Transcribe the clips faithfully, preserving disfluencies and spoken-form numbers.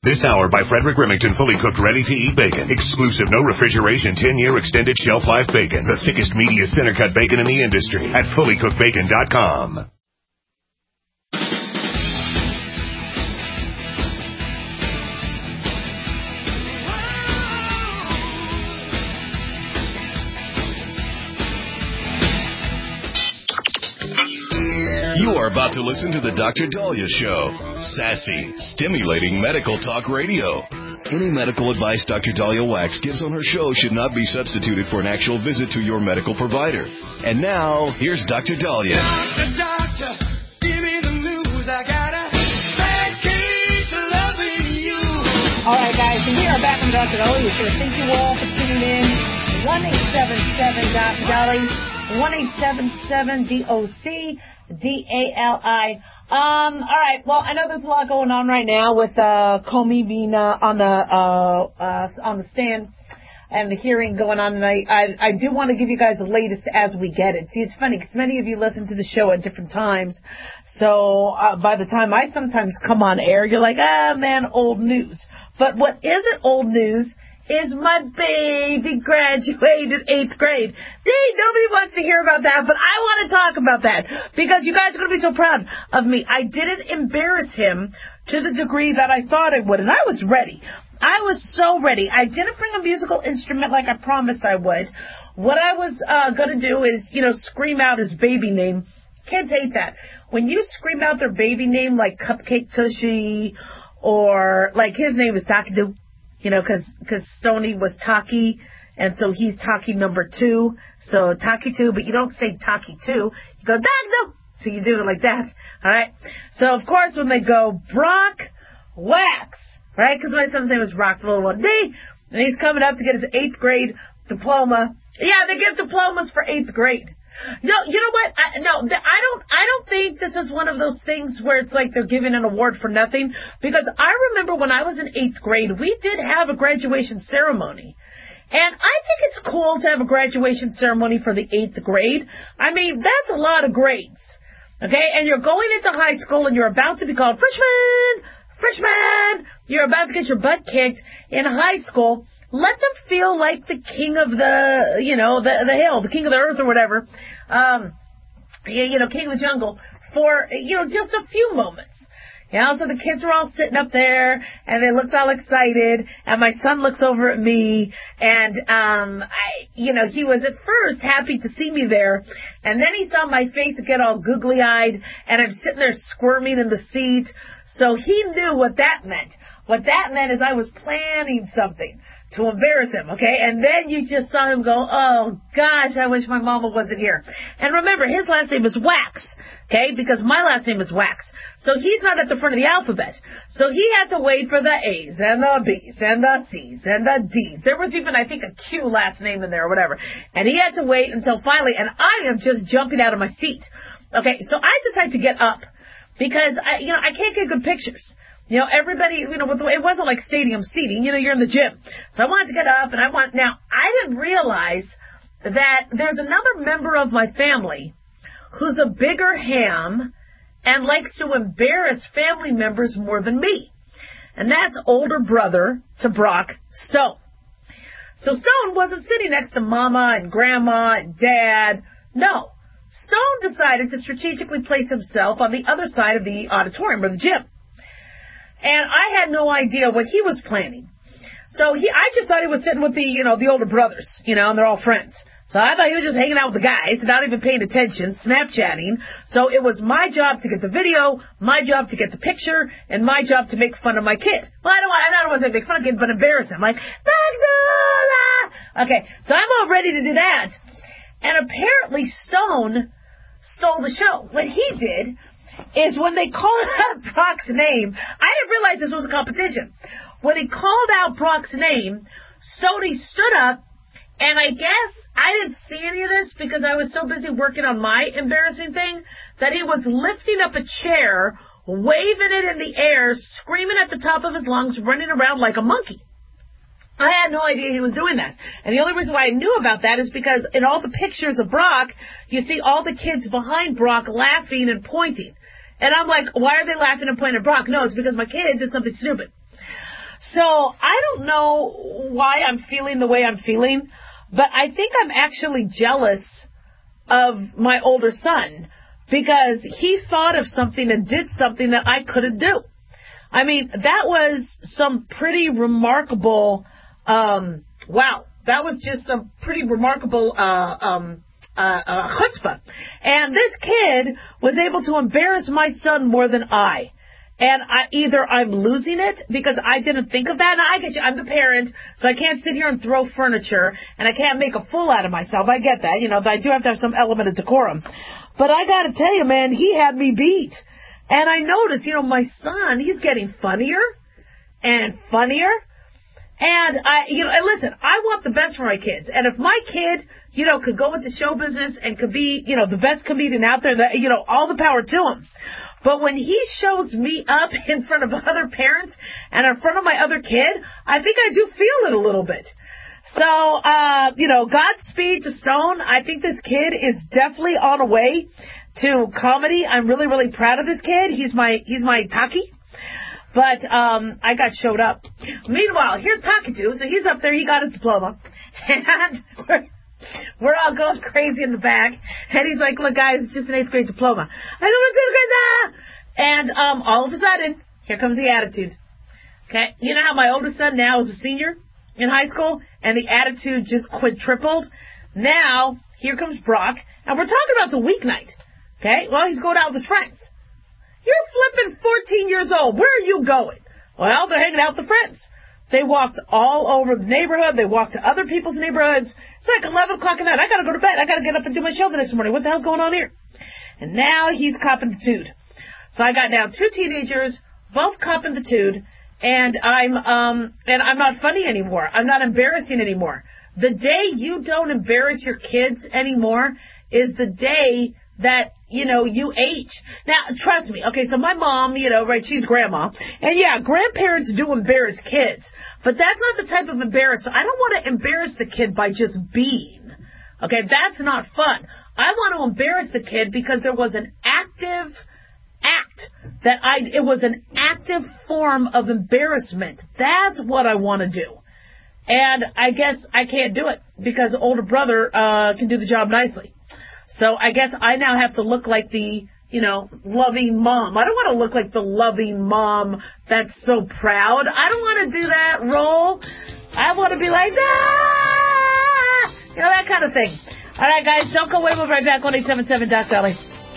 This hour by Frederick Remington, fully cooked, ready-to-eat bacon. Exclusive, no refrigeration, ten-year extended shelf life bacon. The thickest, meatiest, center-cut bacon in the industry at fully cooked bacon dot com. You are about to listen to the Doctor Dahlia Show. Sassy, stimulating medical talk radio. Any medical advice Doctor Dahlia Wax gives on her show should not be substituted for an actual visit to your medical provider. And now, here's Doctor Dahlia. Doctor, doctor, give me the news. I got a bad case of loving you. All right, guys, and we are back on Doctor Dahlia Show. Thank you all for tuning in. one eight seven seven Doctor Dahlia. one eight seven seven D O C D A L I. Um, all right, well, I know there's a lot going on right now with uh, Comey being uh, on the uh, uh, on the stand and the hearing going on, and I, I, I do want to give you guys the latest as we get it. See, it's funny because many of you listen to the show at different times, so uh, by the time I sometimes come on air, you're like, ah, man, old news. But what isn't old news is my baby graduated eighth grade. Dang, nobody wants to hear about that, but I want to talk about that because you guys are going to be so proud of me. I didn't embarrass him to the degree that I thought I would, and I was ready. I was so ready. I didn't bring a musical instrument like I promised I would. What I was uh, going to do is, you know, scream out his baby name. Kids hate that. When you scream out their baby name like Cupcake Tushy or like his name is Taki-Doo. You know, because because Stoney was Taki, and so he's Taki number two. So Taki two, but you don't say Taki two. You go, Dagno. So you do it like that. All right. So, of course, when they go Brock Wax, right, because my son's name is Brock Little D, and he's coming up to get his eighth grade diploma. Yeah, they give diplomas for eighth grade. No, you know what? I, no, I don't. I don't think this is one of those things where it's like they're giving an award for nothing. Because I remember when I was in eighth grade, we did have a graduation ceremony, and I think it's cool to have a graduation ceremony for the eighth grade. I mean, that's a lot of grades, okay? And you're going into high school, and you're about to be called freshman, freshman. You're about to get your butt kicked in high school. Let them feel like the king of the, you know, the the hill, the king of the earth or whatever, um, you, you know, king of the jungle for, you know, just a few moments. You know, so the kids were all sitting up there, and they looked all excited, and my son looks over at me, and, um, I, you know, he was at first happy to see me there, and then he saw my face get all googly-eyed, and I'm sitting there squirming in the seat, so he knew what that meant. What that meant is I was planning something to embarrass him, okay? And then you just saw him go, oh, gosh, I wish my mama wasn't here. And remember, his last name is Wax, okay? Because my last name is Wax. So he's not at the front of the alphabet. So he had to wait for the A's and the B's and the C's and the D's. There was even, I think, a Q last name in there or whatever. And he had to wait until finally, and I am just jumping out of my seat. Okay, so I decided to get up because, I, you know, I can't get good pictures. You know, everybody, you know, it wasn't like stadium seating. You know, you're in the gym. So I wanted to get up, and I want, now, I didn't realize that there's another member of my family who's a bigger ham and likes to embarrass family members more than me. And that's older brother to Brock, Stone. So Stone wasn't sitting next to Mama and Grandma and Dad. No. Stone decided to strategically place himself on the other side of the auditorium or the gym. And I had no idea what he was planning. So he, I just thought he was sitting with the, you know, the older brothers, you know, and they're all friends. So I thought he was just hanging out with the guys, not even paying attention, Snapchatting. So it was my job to get the video, my job to get the picture, and my job to make fun of my kid. Well, I don't want, I don't want to make fun of the kid, but embarrass him. Like, okay, so I'm all ready to do that. And apparently Stone stole the show. What he did is when they called out Brock's name, I didn't realize this was a competition. When he called out Brock's name, Stoney stood up, and I guess I didn't see any of this because I was so busy working on my embarrassing thing that he was lifting up a chair, waving it in the air, screaming at the top of his lungs, running around like a monkey. I had no idea he was doing that. And the only reason why I knew about that is because in all the pictures of Brock, you see all the kids behind Brock laughing and pointing. And I'm like, why are they laughing and pointing at Brock? No, it's because my kid did something stupid. So I don't know why I'm feeling the way I'm feeling, but I think I'm actually jealous of my older son because he thought of something and did something that I couldn't do. I mean, that was some pretty remarkable, um, wow, that was just some pretty remarkable uh, um, uh, uh, chutzpah. And this kid was able to embarrass my son more than I. And I, either I'm losing it because I didn't think of that. Now, I get you. I'm the parent, so I can't sit here and throw furniture, and I can't make a fool out of myself. I get that. You know, I do have to have some element of decorum. But I got to tell you, man, he had me beat. And I noticed, you know, my son, he's getting funnier and funnier. And I, you know, and listen, I want the best for my kids. And if my kid, you know, could go into show business and could be, you know, the best comedian out there, that, you know, all the power to him. But when he shows me up in front of other parents and in front of my other kid, I think I do feel it a little bit. So, uh, you know, Godspeed to Stone. I think this kid is definitely on a way to comedy. I'm really, really proud of this kid. He's my, he's my Taki. But um, I got showed up. Meanwhile, here's Takatu. So he's up there. He got his diploma. And we're, we're all going crazy in the back. And he's like, look, guys, it's just an eighth grade diploma. I go, it's eighth grade. Ah! And um, all of a sudden, here comes the attitude. Okay? You know how my oldest son now is a senior in high school? And the attitude just quadrupled? Now, here comes Brock. And we're talking about the weeknight. Okay? Well, he's going out with his friends. You're flipping fourteen years old. Where are you going? Well, they're hanging out with the friends. They walked all over the neighborhood. They walked to other people's neighborhoods. It's like eleven o'clock at night. I got to go to bed. I got to get up and do my show the next morning. What the hell's going on here? And now he's copping the tude. So I got now two teenagers, both copping the tude, and I'm um and I'm not funny anymore. I'm not embarrassing anymore. The day you don't embarrass your kids anymore is the day that, you know, you age. Now, trust me. Okay, so my mom, you know, right, she's grandma. And yeah, grandparents do embarrass kids. But that's not the type of embarrassment. I don't want to embarrass the kid by just being. Okay, that's not fun. I want to embarrass the kid because there was an active act that I, it was an active form of embarrassment. That's what I want to do. And I guess I can't do it because older brother uh, can do the job nicely. So I guess I now have to look like the, you know, loving mom. I don't want to look like the loving mom that's so proud. I don't want to do that role. I want to be like, ah! You know, that kind of thing. All right, guys, don't go away. We'll be right back on eight seven seven Doc Valley.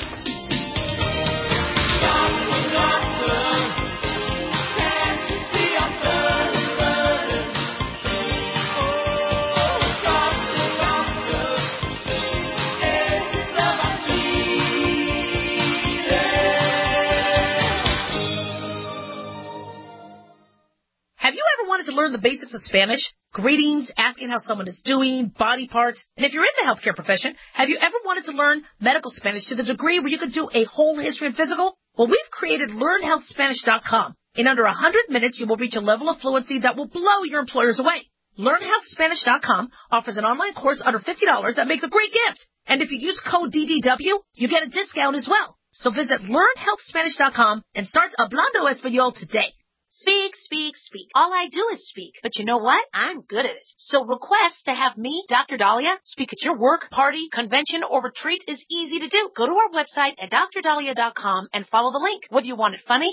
Have you ever wanted to learn the basics of Spanish? Greetings, asking how someone is doing, body parts. And if you're in the healthcare profession, have you ever wanted to learn medical Spanish to the degree where you could do a whole history and physical? Well, we've created learn health spanish dot com. In under one hundred minutes, you will reach a level of fluency that will blow your employers away. learn health spanish dot com offers an online course under fifty dollars that makes a great gift. And if you use code D D W, you get a discount as well. So visit learn health spanish dot com and start Hablando Español today. Speak, speak, speak. All I do is speak. But you know what? I'm good at it. So request to have me, Doctor Dahlia, speak at your work, party, convention, or retreat is easy to do. Go to our website at dr dahlia dot com and follow the link. Whether you want it funny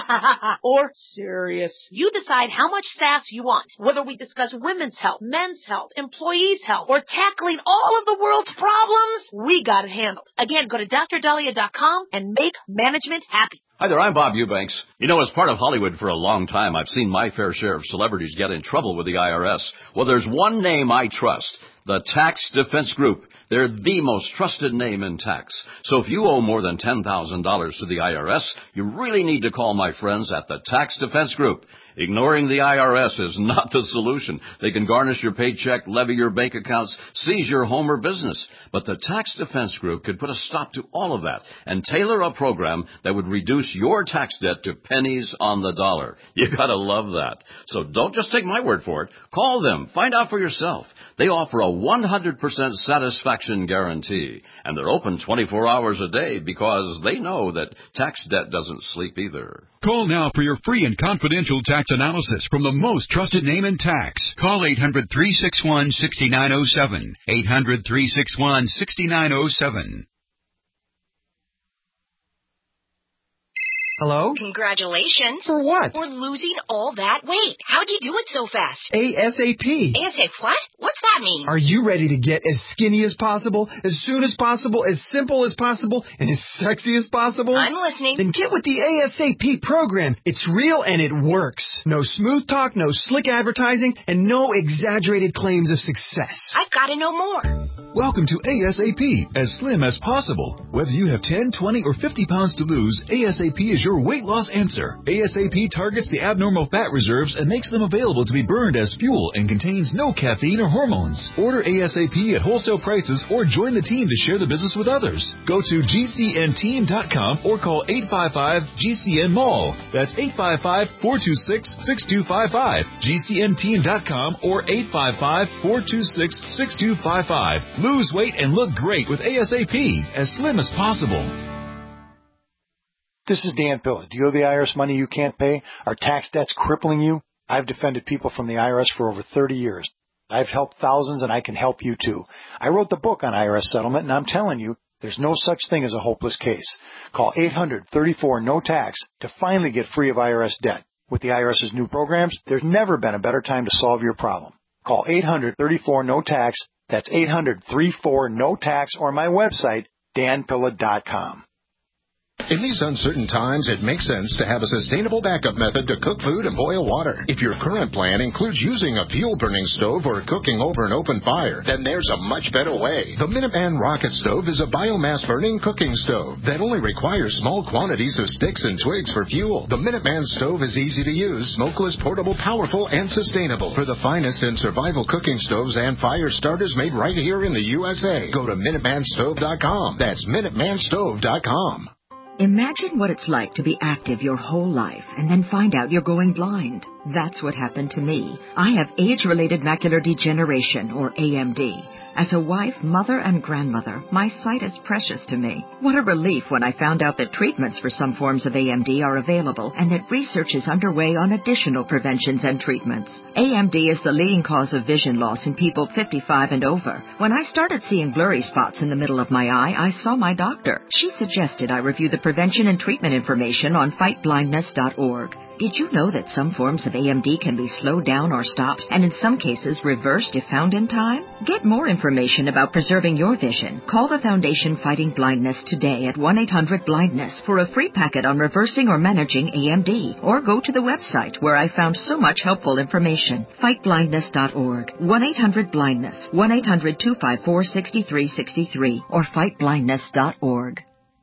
or serious, you decide how much sass you want. Whether we discuss women's health, men's health, employees' health, or tackling all of the world's problems, we got it handled. Again, go to dr dahlia dot com and make management happy. Hi there, I'm Bob Eubanks. You know, as part of Hollywood for a long time, I've seen my fair share of celebrities get in trouble with the I R S. Well, there's one name I trust, the Tax Defense Group. They're the most trusted name in tax. So if you owe more than ten thousand dollars to the I R S, you really need to call my friends at the Tax Defense Group. Ignoring the I R S is not the solution. They can garnish your paycheck, levy your bank accounts, seize your home or business. But the Tax Defense Group could put a stop to all of that and tailor a program that would reduce your tax debt to pennies on the dollar. You gotta love that. So don't just take my word for it. Call them. Find out for yourself. They offer a one hundred percent satisfaction guarantee. And they're open twenty-four hours a day because they know that tax debt doesn't sleep either. Call now for your free and confidential tax experts' analysis from the most trusted name in tax. Call eight hundred, three six one, six nine zero seven. eight hundred, three six one, six nine zero seven. Hello? Congratulations. For what? For losing all that weight. How'd you do it so fast? ASAP. ASAP what? What's that mean? Are you ready to get as skinny as possible, as soon as possible, as simple as possible, and as sexy as possible? I'm listening. Then get with the ASAP program. It's real and it works. No smooth talk, no slick advertising, and no exaggerated claims of success. I've got to know more. Welcome to ASAP, as slim as possible. Whether you have ten, twenty, or fifty pounds to lose, ASAP is your weight loss answer. ASAP targets the abnormal fat reserves and makes them available to be burned as fuel and contains no caffeine or hormones. Order ASAP at wholesale prices or join the team to share the business with others. Go to G C N team dot com or call eight five five G C N mall. That's eight five five, four two six, six two five five. G C N team dot com or eight five five, four two six, six two five five. Lose weight and look great with ASAP, as slim as possible. This is Dan Pilla. Do you owe the I R S money you can't pay? Are tax debts crippling you? I've defended people from the I R S for over thirty years. I've helped thousands, and I can help you too. I wrote the book on I R S settlement, and I'm telling you, there's no such thing as a hopeless case. Call eight hundred, thirty-four, no tax to finally get free of I R S debt. With the IRS's new programs, there's never been a better time to solve your problem. Call eight hundred, thirty-four, no tax. That's eight hundred, thirty-four, no tax, or my website, dan pilla dot com. In these uncertain times, it makes sense to have a sustainable backup method to cook food and boil water. If your current plan includes using a fuel-burning stove or cooking over an open fire, then there's a much better way. The Minuteman Rocket Stove is a biomass-burning cooking stove that only requires small quantities of sticks and twigs for fuel. The Minuteman Stove is easy to use, smokeless, portable, powerful, and sustainable. For the finest in survival cooking stoves and fire starters made right here in the U S A, go to Minuteman Stove dot com. That's Minuteman Stove dot com. Imagine what it's like to be active your whole life and then find out you're going blind. That's what happened to me. I have age-related macular degeneration, or A M D. As a wife, mother, and grandmother, my sight is precious to me. What a relief when I found out that treatments for some forms of A M D are available and that research is underway on additional preventions and treatments. A M D is the leading cause of vision loss in people fifty-five and over. When I started seeing blurry spots in the middle of my eye, I saw my doctor. She suggested I review the prevention and treatment information on fight blindness dot org. Did you know that some forms of A M D can be slowed down or stopped, and in some cases reversed if found in time? Get more information about preserving your vision. Call the Foundation Fighting Blindness today at one eight hundred blindness for a free packet on reversing or managing A M D. Or go to the website where I found so much helpful information. fight blindness dot org. one eight hundred blindness. one eight hundred, two five four, six three six three or fight blindness dot org.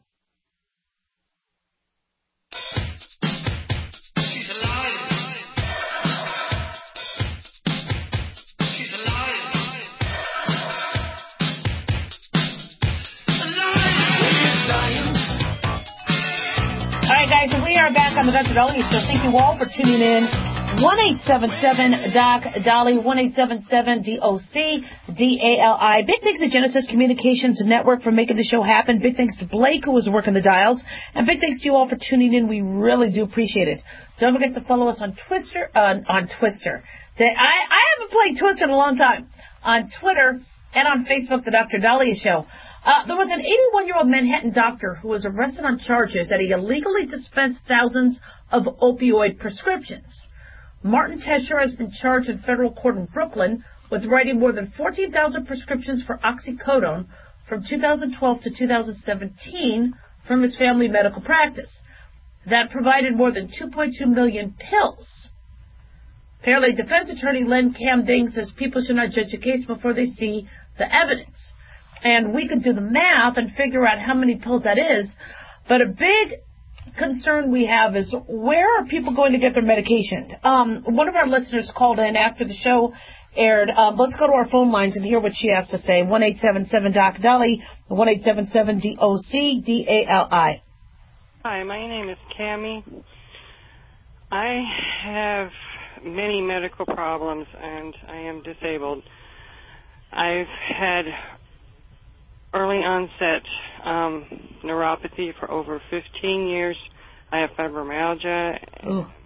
Guys, and we are back on the Doctor Dolly Show. Thank you all for tuning in. one eight seven seven Doc Dolly, one eight seven seven D O C D A L I. Big thanks to Genesis Communications Network for making the show happen. Big thanks to Blake, who was working the dials. And big thanks to you all for tuning in. We really do appreciate it. Don't forget to follow us on Twister, uh, on Twister. The, I, I haven't played Twister in a long time. On Twitter and on Facebook, The Doctor Dahlia Show. Uh, there was an eighty-one-year-old Manhattan doctor who was arrested on charges that he illegally dispensed thousands of opioid prescriptions. Martin Tesher has been charged in federal court in Brooklyn with writing more than fourteen thousand prescriptions for oxycodone from two thousand twelve to two thousand seventeen from his family medical practice. That provided more than two point two million pills. Apparently, defense attorney Len Camding says people should not judge a case before they see the evidence. And we could do the math and figure out how many pills that is. But a big concern we have is, where are people going to get their medication? Um, one of our listeners called in after the show aired. Um, let's go to our phone lines and hear what she has to say. one eight seven seven Doc Dolly, one eight seven seven D O C D A L I. Hi, my name is Cammie. I have many medical problems, and I am disabled. I've had early onset um, neuropathy for over fifteen years. I have fibromyalgia. Ooh.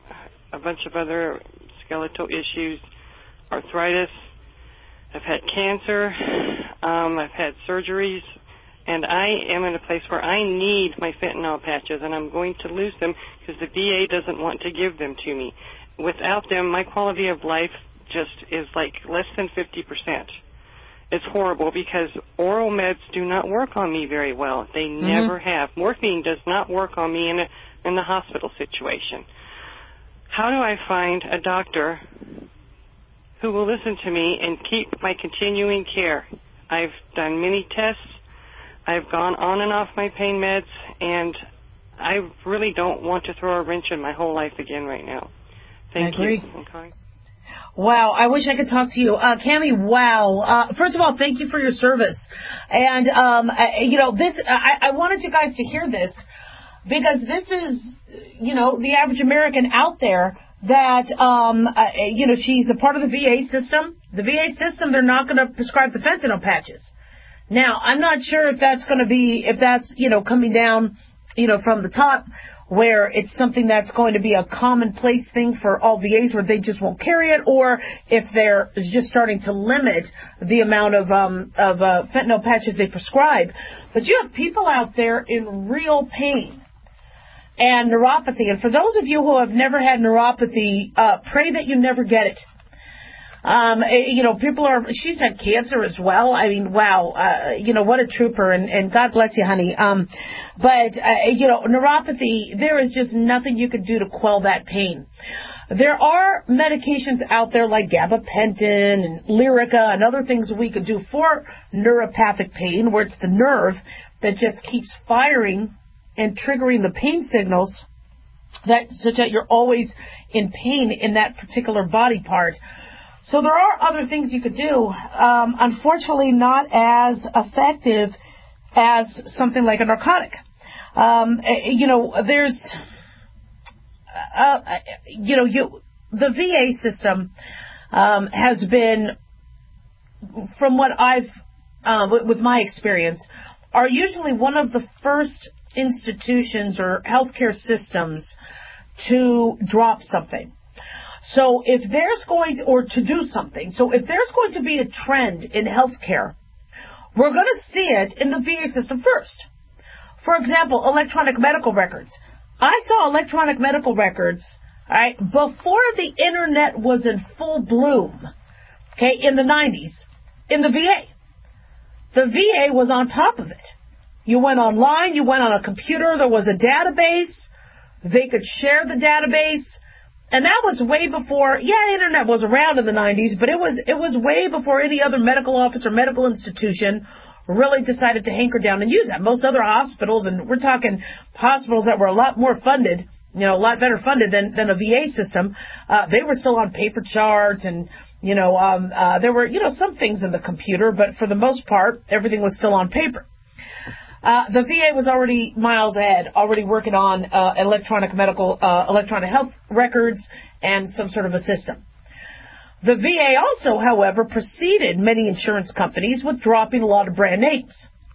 a bunch of other skeletal issues, arthritis. I've had cancer. Um, I've had surgeries. And I am in a place where I need my fentanyl patches, and I'm going to lose them because the V A doesn't want to give them to me. Without them, my quality of life just is like less than fifty percent. It's horrible because oral meds do not work on me very well. They mm-hmm. never have. Morphine does not work on me in a, in the hospital situation. How do I find a doctor who will listen to me and keep my continuing care? I've done many tests. I've gone on and off my pain meds, and I really don't want to throw a wrench in my whole life again right now. Thank I agree. you. Okay. Wow, I wish I could talk to you. Uh, Cammie, wow. Uh, first of all, thank you for your service. And, um, I, you know, this, I, I wanted you guys to hear this because this is, you know, the average American out there that, um, uh, you know, she's a part of the V A system. The V A system, they're not going to prescribe the fentanyl patches. Now, I'm not sure if that's going to be, if that's, you know, coming down, you know, from the top where it's something that's going to be a commonplace thing for all V As where they just won't carry it, or if they're just starting to limit the amount of, um, of, uh, fentanyl patches they prescribe. But you have people out there in real pain and neuropathy. And for those of you who have never had neuropathy, uh, pray that you never get it. Um, you know, people are, she's had cancer as well. I mean, wow, uh, you know, what a trooper, and, and God bless you, honey. Um, but, uh, you know, neuropathy, there is just nothing you could do to quell that pain. There are medications out there like gabapentin and Lyrica and other things we could do for neuropathic pain, where it's the nerve that just keeps firing and triggering the pain signals that, such that you're always in pain in that particular body part. So there are other things you could do, um, unfortunately not as effective as something like a narcotic. Um, you know, there's, uh, you know, you, the V A system um, has been, from what I've, uh, with, with my experience, are usually one of the first institutions or healthcare systems to drop something. So if there's going to, or to do something, so if there's going to be a trend in healthcare, we're going to see it in the V A system first. For example, electronic medical records. I saw electronic medical records, all right, before the internet was in full bloom, okay, in the nineties, in the V A. The V A was on top of it. You went online, you went on a computer, there was a database, they could share the database. And that was way before, yeah, internet was around in the nineties, but it was it was way before any other medical office or medical institution really decided to hanker down and use that. Most other hospitals, and we're talking hospitals that were a lot more funded, you know, a lot better funded than, than a V A system, uh, they were still on paper charts and, you know, um, uh, there were, you know, some things in the computer, but for the most part, everything was still on paper. Uh, the V A was already miles ahead, already working on uh, electronic medical, uh, electronic health records and some sort of a system. The V A also, however, preceded many insurance companies with dropping a lot of brand names.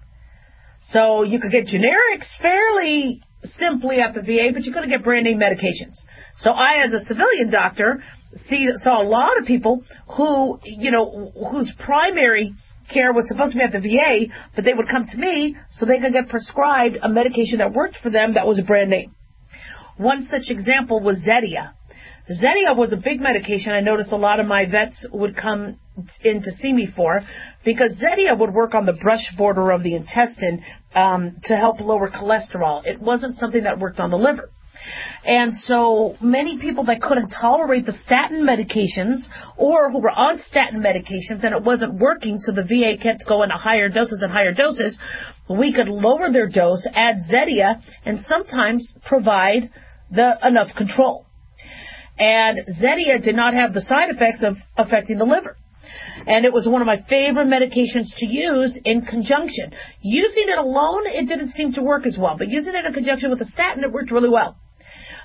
So you could get generics fairly simply at the V A, but you couldn't get brand name medications. So I, as a civilian doctor, see, saw a lot of people who, you know, whose primary care was supposed to be at the V A, but they would come to me so they could get prescribed a medication that worked for them that was a brand name. One such example was Zetia. Zetia was a big medication I noticed a lot of my vets would come in to see me for, because Zetia would work on the brush border of the intestine um, to help lower cholesterol. It wasn't something that worked on the liver. And so many people that couldn't tolerate the statin medications, or who were on statin medications and it wasn't working, so the V A kept going to higher doses and higher doses, we could lower their dose, add Zetia, and sometimes provide the enough control. And Zetia did not have the side effects of affecting the liver. And it was one of my favorite medications to use in conjunction. Using it alone, it didn't seem to work as well, but using it in conjunction with a statin, it worked really well.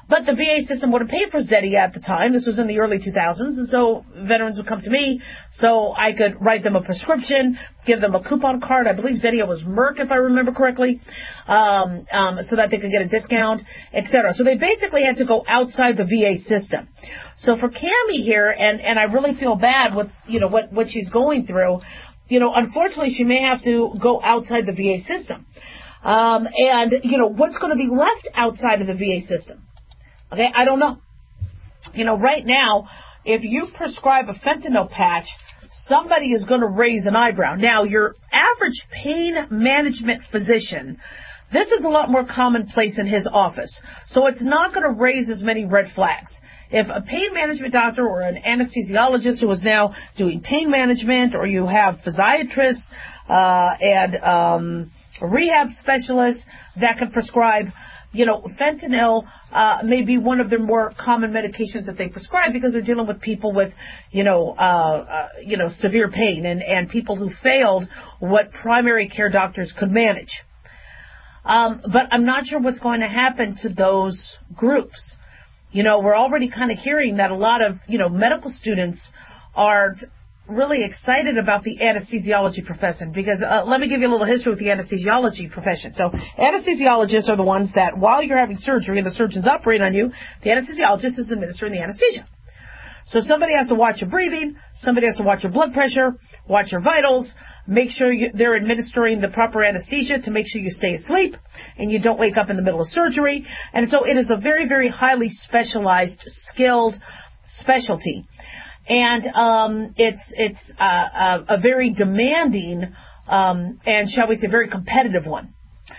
But the V A system wouldn't pay for Zetia at the time. This was in the early two thousands, and so veterans would come to me so I could write them a prescription, give them a coupon card. I believe Zetia was Merck, if I remember correctly, um, um, so that they could get a discount, et cetera. So they basically had to go outside the V A system. So for Cammie here, and, and I really feel bad with, you know, what, what she's going through, you know, unfortunately she may have to go outside the V A system. Um, and, you know, what's going to be left outside of the V A system? Okay, I don't know. You know, right now, if you prescribe a fentanyl patch, somebody is going to raise an eyebrow. Now, your average pain management physician, this is a lot more commonplace in his office, so it's not going to raise as many red flags. If a pain management doctor or an anesthesiologist who is now doing pain management, or you have physiatrists uh, and um, rehab specialists that can prescribe, you know, fentanyl uh, may be one of their more common medications that they prescribe because they're dealing with people with, you know, uh, uh, you know, severe pain and, and people who failed what primary care doctors could manage. Um, but I'm not sure what's going to happen to those groups. You know, we're already kind of hearing that a lot of, you know, medical students are really excited about the anesthesiology profession because uh, let me give you a little history with the anesthesiology profession. So anesthesiologists are the ones that while you're having surgery and the surgeon's operating on you, the anesthesiologist is administering the anesthesia. So somebody has to watch your breathing, somebody has to watch your blood pressure, watch your vitals, make sure you, they're administering the proper anesthesia to make sure you stay asleep and you don't wake up in the middle of surgery. And so it is a very, very highly specialized, skilled specialty. And um, it's it's uh, a, a very demanding um, and, shall we say, very competitive one.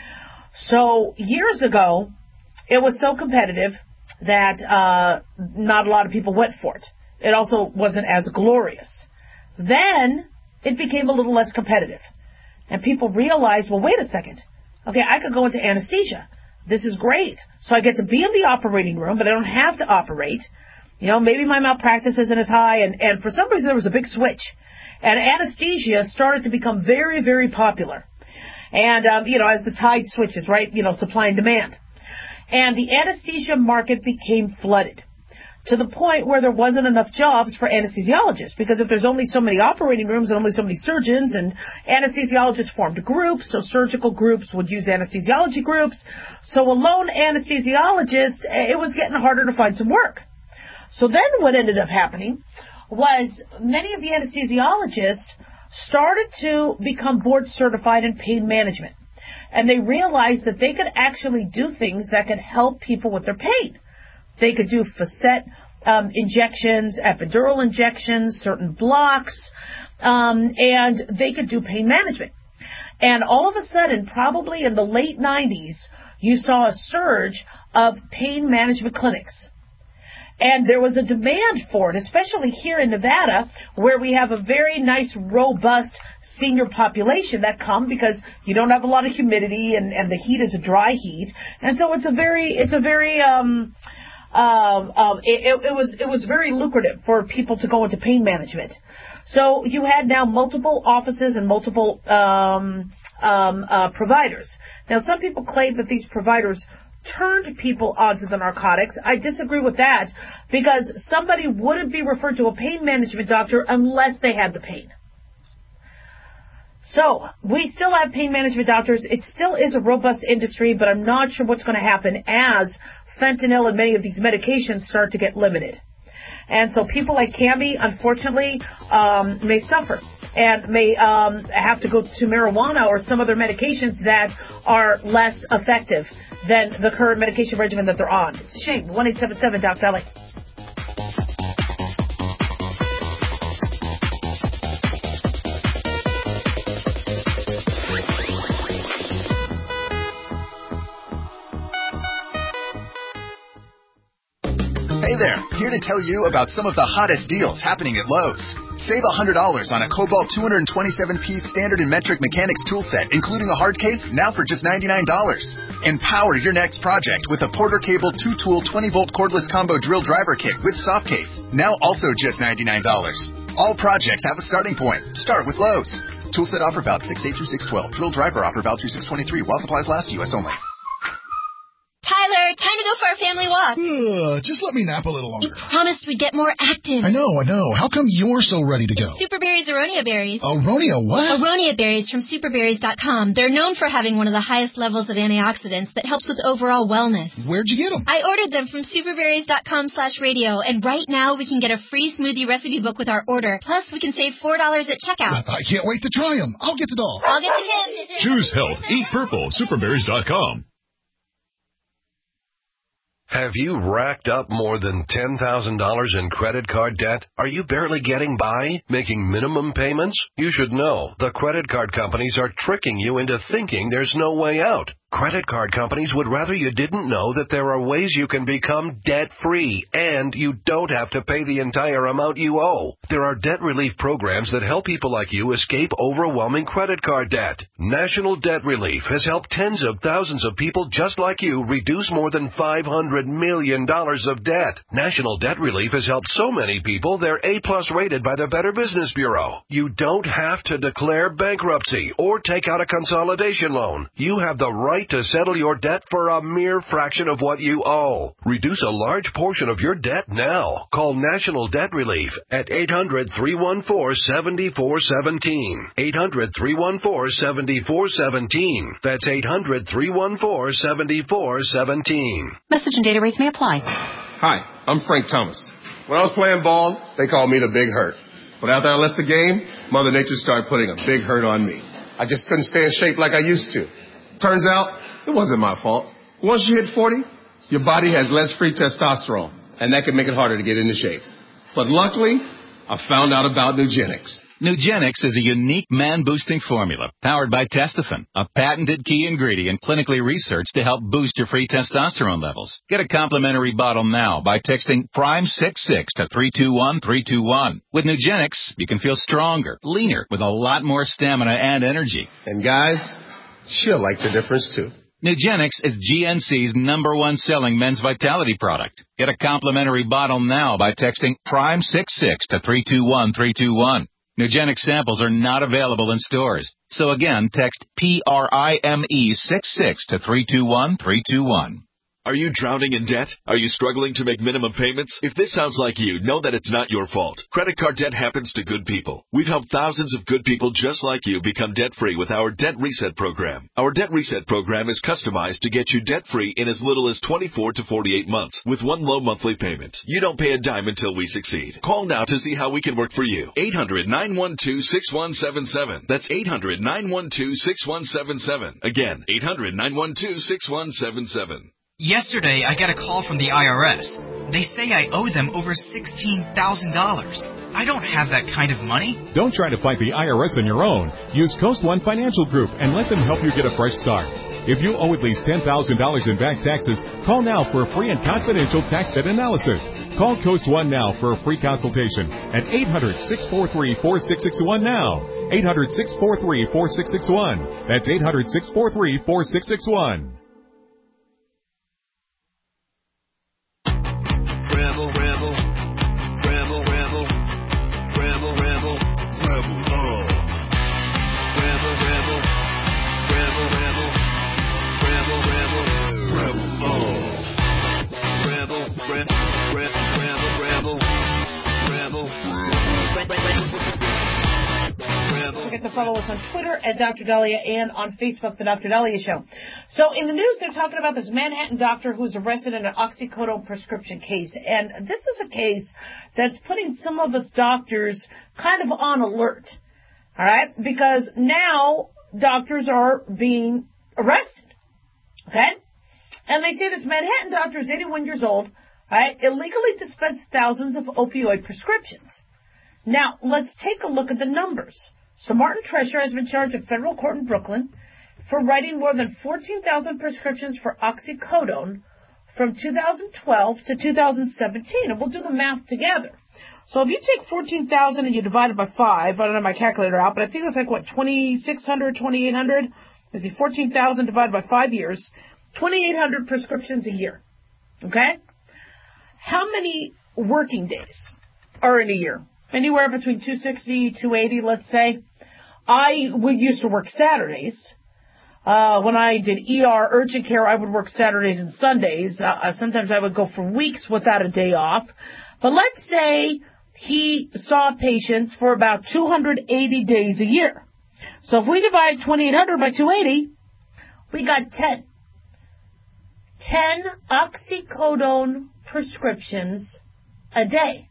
So years ago, it was so competitive that uh, not a lot of people went for it. It also wasn't as glorious. Then it became a little less competitive. And people realized, well, wait a second. Okay, I could go into anesthesia. This is great. So I get to be in the operating room, but I don't have to operate. You know, maybe my malpractice isn't as high, and, and for some reason there was a big switch. And anesthesia started to become very, very popular. And, um, you know, as the tide switches, right, you know, supply and demand. And the anesthesia market became flooded to the point where there wasn't enough jobs for anesthesiologists, because if there's only so many operating rooms and only so many surgeons, and anesthesiologists formed groups, so surgical groups would use anesthesiology groups. So a lone anesthesiologist, it was getting harder to find some work. So then what ended up happening was many of the anesthesiologists started to become board certified in pain management. And they realized that they could actually do things that could help people with their pain. They could do facet um, injections, epidural injections, certain blocks, um, and they could do pain management. And all of a sudden, probably in the late nineties, you saw a surge of pain management clinics. And there was a demand for it, especially here in Nevada, where we have a very nice, robust senior population that come because you don't have a lot of humidity, and, and the heat is a dry heat. And so it's a very, it's a very, um, um, um, it, it was, it was very lucrative for people to go into pain management. So you had now multiple offices and multiple, um, um, uh, providers. Now, some people claim that these providers turned people onto the narcotics. I disagree with that, because somebody wouldn't be referred to a pain management doctor unless they had the pain. So we still have pain management doctors. It still is a robust industry, but I'm not sure what's going to happen as fentanyl and many of these medications start to get limited. And so people like Cammie, unfortunately, um, may suffer and may um, have to go to marijuana or some other medications that are less effective than the current medication regimen that they're on. It's a shame. one eight seven seven Doc Valley. Hey there, here to tell you about some of the hottest deals happening at Lowe's. Save one hundred dollars on a Cobalt two twenty-seven piece standard and metric mechanics tool set, including a hard case, now for just ninety-nine dollars. Empower your next project with a Porter Cable two tool twenty volt cordless combo drill driver kit with soft case, now also just ninety-nine dollars. All projects have a starting point. Start with Lowe's. Tool set offer valid six eight through six twelve. Drill driver offer valid through six twenty-three while supplies last. U S only. Tyler, time to go for a family walk. o'clock. Uh, just let me nap a little You longer. promised we'd get more active. I know, I know. How come you're so ready to go? Superberry's Aronia berries. Aronia what? Aronia berries from superberries dot com. They're known for having one of the highest levels of antioxidants that helps with overall wellness. Where'd you get them? I ordered them from superberries dot com slash radio, and right now we can get a free smoothie recipe book with our order. Plus, we can save four dollars at checkout. I can't wait to try them. I'll get the doll. I'll get the him. Choose health. Eat purple. superberries dot com. Have you racked up more than ten thousand dollars in credit card debt? Are you barely getting by, making minimum payments? You should know the credit card companies are tricking you into thinking there's no way out. Credit card companies would rather you didn't know that there are ways you can become debt-free, and you don't have to pay the entire amount you owe. There are debt relief programs that help people like you escape overwhelming credit card debt. National Debt Relief has helped tens of thousands of people just like you reduce more than five hundred million dollars of debt. National Debt Relief has helped so many people they're A-plus rated by the Better Business Bureau. You don't have to declare bankruptcy or take out a consolidation loan. You have the right to settle your debt for a mere fraction of what you owe. Reduce a large portion of your debt now. Call National Debt Relief at eight hundred, three one four, seven four one seven. eight hundred, three one four, seven four one seven. That's eight hundred, three one four, seven four one seven. Message and data rates may apply. Hi, I'm Frank Thomas. When I was playing ball, they called me the Big Hurt. But after I left the game, Mother Nature started putting a big hurt on me. I just couldn't stay in shape like I used to. Turns out, it wasn't my fault. Once you hit forty, your body has less free testosterone, and that can make it harder to get into shape. But luckily, I found out about Nugenix. Nugenix is a unique man-boosting formula powered by Testofen, a patented key ingredient clinically researched to help boost your free testosterone levels. Get a complimentary bottle now by texting prime six six to three two one three two one. With Nugenix, you can feel stronger, leaner, with a lot more stamina and energy. And guys, she'll like the difference too. Nugenix is G N C's number one selling men's vitality product. Get a complimentary bottle now by texting prime six six to three two one three two one. Nugenix samples are not available in stores. So again, text P R I M E six six to three two one three two one. Are you drowning in debt? Are you struggling to make minimum payments? If this sounds like you, know that it's not your fault. Credit card debt happens to good people. We've helped thousands of good people just like you become debt-free with our Debt Reset program. Our Debt Reset program is customized to get you debt-free in as little as twenty-four to forty-eight months with one low monthly payment. You don't pay a dime until we succeed. Call now to see how we can work for you. eight hundred, nine one two, six one seven seven. That's eight hundred, nine one two, six one seven seven. Again, eight hundred, nine one two, six one seven seven. Yesterday, I got a call from the I R S. They say I owe them over sixteen thousand dollars. I don't have that kind of money. Don't try to fight the I R S on your own. Use Coast One Financial Group and let them help you get a fresh start. If you owe at least ten thousand dollars in back taxes, call now for a free and confidential tax debt analysis. Call Coast One now for a free consultation at eight hundred, six four three, four six six one now. eight hundred, six four three, four six six one. That's eight hundred, six four three, four six six one. Rebel, rebel, rebel, rebel, rebel, rebel, rebel, oh. Rebel, rebel, rebel, rebel, rebel, rebel, rebel, oh. Rebel, rebel, rebel, rebel, rebel, rebel. Forget to follow us on Twitter at Doctor Dahlia and on Facebook, The Doctor Dahlia Show. So in the news, they're talking about this Manhattan doctor who was arrested in an oxycodone prescription case. And this is a case that's putting some of us doctors kind of on alert. All right? Because now doctors are being arrested. Okay? And they say this Manhattan doctor is eighty-one years old, all right, illegally dispensed thousands of opioid prescriptions. Now, let's take a look at the numbers. So Martin Tresher has been charged in federal court in Brooklyn for writing more than fourteen thousand prescriptions for oxycodone from two thousand twelve to two thousand seventeen. And we'll do the math together. So if you take fourteen thousand and you divide it by five, I don't have my calculator out, but I think it's like, what, twenty-six hundred, twenty-eight hundred? Is it fourteen thousand divided by five years? twenty-eight hundred prescriptions a year. Okay? How many working days are in a year? Anywhere between two sixty, two eighty, let's say. I would used to work Saturdays, Uh, when I did E R urgent care, I would work Saturdays and Sundays. Uh, sometimes I would go for weeks without a day off. But let's say he saw patients for about two hundred eighty days a year. So if we divide twenty-eight hundred by two hundred eighty, we got ten. ten oxycodone prescriptions a day.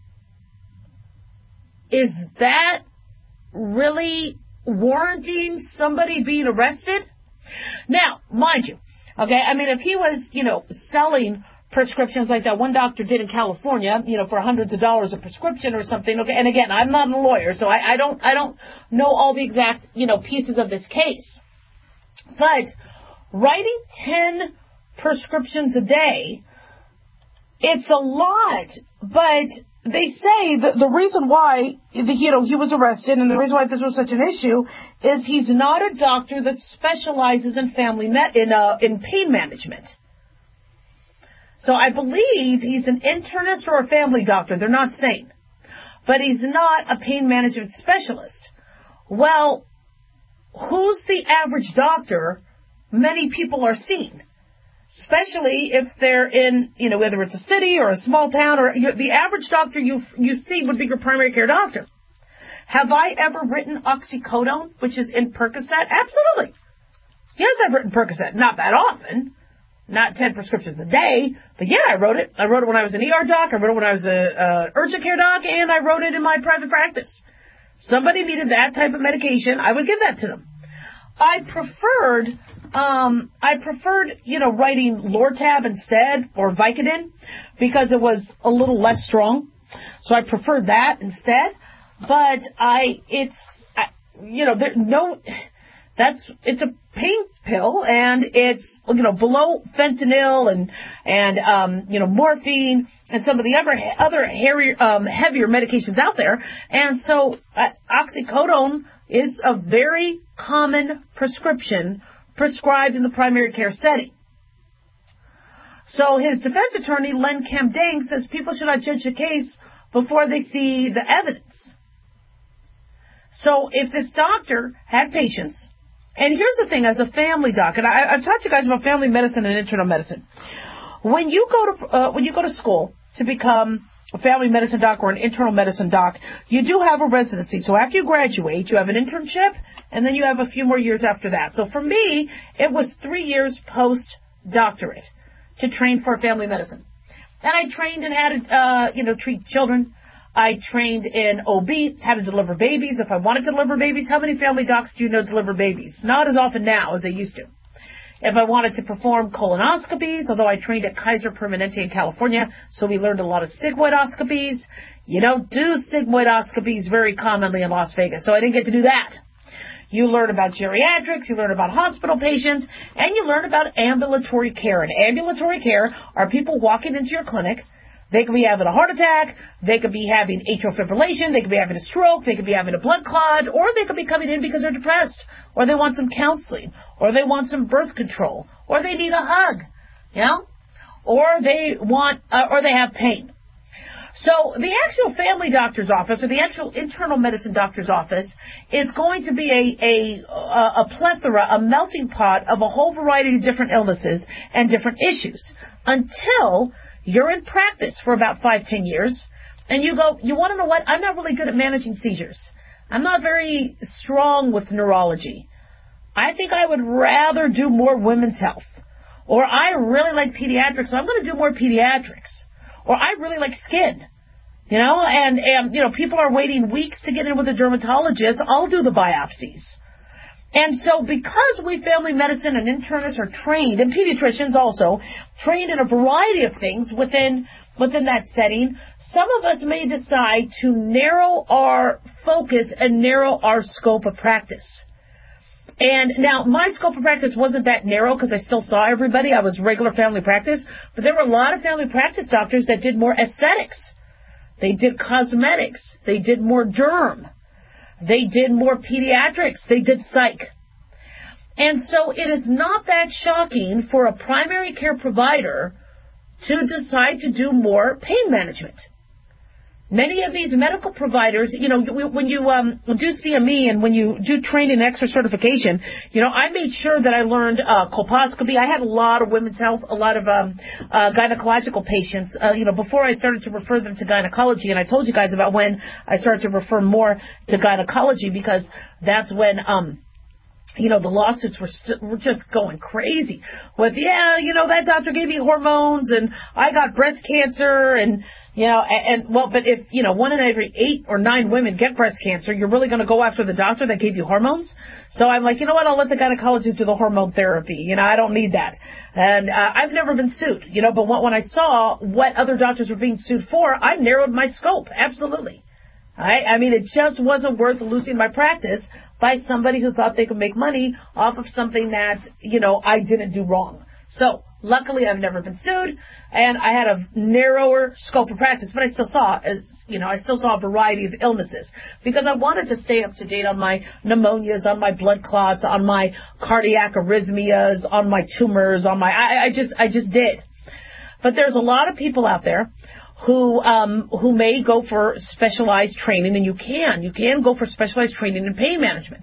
Is that really warranting somebody being arrested? Now, mind you, okay, I mean, if he was, you know, selling prescriptions like that one doctor did in California, you know, for hundreds of dollars a prescription or something, okay, and again, I'm not a lawyer, so I, I don't, I don't know all the exact, you know, pieces of this case. But writing ten prescriptions a day, it's a lot, but they say that the reason why, you know, he was arrested and the reason why this was such an issue is he's not a doctor that specializes in family med- in uh, in pain management. So I believe he's an internist or a family doctor. They're not saying, but he's not a pain management specialist. Well, who's the average doctor many people are seeing? Especially if they're in, you know, whether it's a city or a small town, or you, the average doctor you you see would be your primary care doctor. Have I ever written oxycodone, which is in Percocet? Absolutely. Yes, I've written Percocet. Not that often. Not ten prescriptions a day. But yeah, I wrote it. I wrote it when I was an E R doc. I wrote it when I was a, a urgent care doc. And I wrote it in my private practice. Somebody needed that type of medication, I would give that to them. I preferred... Um, I preferred, you know, writing Lortab instead, or Vicodin, because it was a little less strong. So I preferred that instead. But I, it's, I, you know, there, no, that's, it's a pain pill, and it's, you know, below fentanyl and, and, um, you know, morphine and some of the other, other hairy, um, heavier medications out there. And so uh, oxycodone is a very common prescription prescribed in the primary care setting. So his defense attorney, Len Kamdang, says people should not judge a case before they see the evidence. So if this doctor had patients, and here's the thing, as a family doc, and I, I've talked to you guys about family medicine and internal medicine. When you go to uh, when you go to school to become a family medicine doc or an internal medicine doc, you do have a residency. So after you graduate, you have an internship, and then you have a few more years after that. So for me, it was three years post-doctorate to train for family medicine. And I trained in how to, uh, you know, treat children. I trained in O B, how to deliver babies. If I wanted to deliver babies, how many family docs do you know deliver babies? Not as often now as they used to. If I wanted to perform colonoscopies, although I trained at Kaiser Permanente in California, so we learned a lot of sigmoidoscopies. You don't do sigmoidoscopies very commonly in Las Vegas, so I didn't get to do that. You learn about geriatrics, you learn about hospital patients, and you learn about ambulatory care. And ambulatory care are people walking into your clinic. They could be having a heart attack, they could be having atrial fibrillation, they could be having a stroke, they could be having a blood clot, or they could be coming in because they're depressed, or they want some counseling, or they want some birth control, or they need a hug, you know, or they want, uh, or they have pain. So the actual family doctor's office, or the actual internal medicine doctor's office, is going to be a, a, a plethora, a melting pot of a whole variety of different illnesses and different issues, until you're in practice for about five, ten years, and you go, you want to know what? I'm not really good at managing seizures. I'm not very strong with neurology. I think I would rather do more women's health. Or I really like pediatrics, so I'm going to do more pediatrics. Or I really like skin. You know, and, and, you know, people are waiting weeks to get in with a dermatologist. I'll do the biopsies. And so because we family medicine and internists are trained, and pediatricians also, trained in a variety of things within within that setting, some of us may decide to narrow our focus and narrow our scope of practice. And now my scope of practice wasn't that narrow because I still saw everybody. I was regular family practice. But there were a lot of family practice doctors that did more aesthetics. They did cosmetics. They did more derm. They did more pediatrics. They did psych. And so it is not that shocking for a primary care provider to decide to do more pain management. Many of these medical providers, you know, when you um, do C M E and when you do training and extra certification, you know, I made sure that I learned uh, colposcopy. I had a lot of women's health, a lot of um, uh, gynecological patients, uh, you know, before I started to refer them to gynecology. And I told you guys about when I started to refer more to gynecology because that's when, um, you know, the lawsuits were, st- were just going crazy with, yeah, you know, that doctor gave me hormones and I got breast cancer and, you know, and, and, well, but if, you know, one in every eight or nine women get breast cancer, you're really going to go after the doctor that gave you hormones? So I'm like, you know what, I'll let the gynecologist do the hormone therapy. You know, I don't need that. And uh, I've never been sued, you know, but when I saw what other doctors were being sued for, I narrowed my scope. Absolutely. I, I mean, it just wasn't worth losing my practice by somebody who thought they could make money off of something that, you know, I didn't do wrong. So, luckily, I've never been sued, and I had a narrower scope of practice, but I still saw, as you know, I still saw a variety of illnesses because I wanted to stay up to date on my pneumonias, on my blood clots, on my cardiac arrhythmias, on my tumors, on my, I, I just, I just did. But there's a lot of people out there who um, who may go for specialized training, and you can. You can go for specialized training in pain management.